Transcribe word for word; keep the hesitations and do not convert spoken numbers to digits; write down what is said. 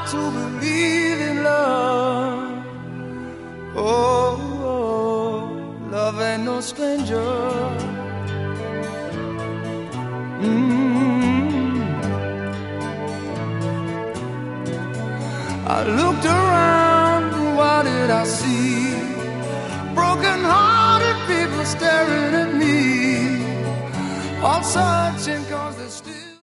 to believe in love. Oh, oh, love ain't no stranger. Mm-hmm. I looked around, what did I see? Broken-hearted people staring at me, all searching 'cause they're still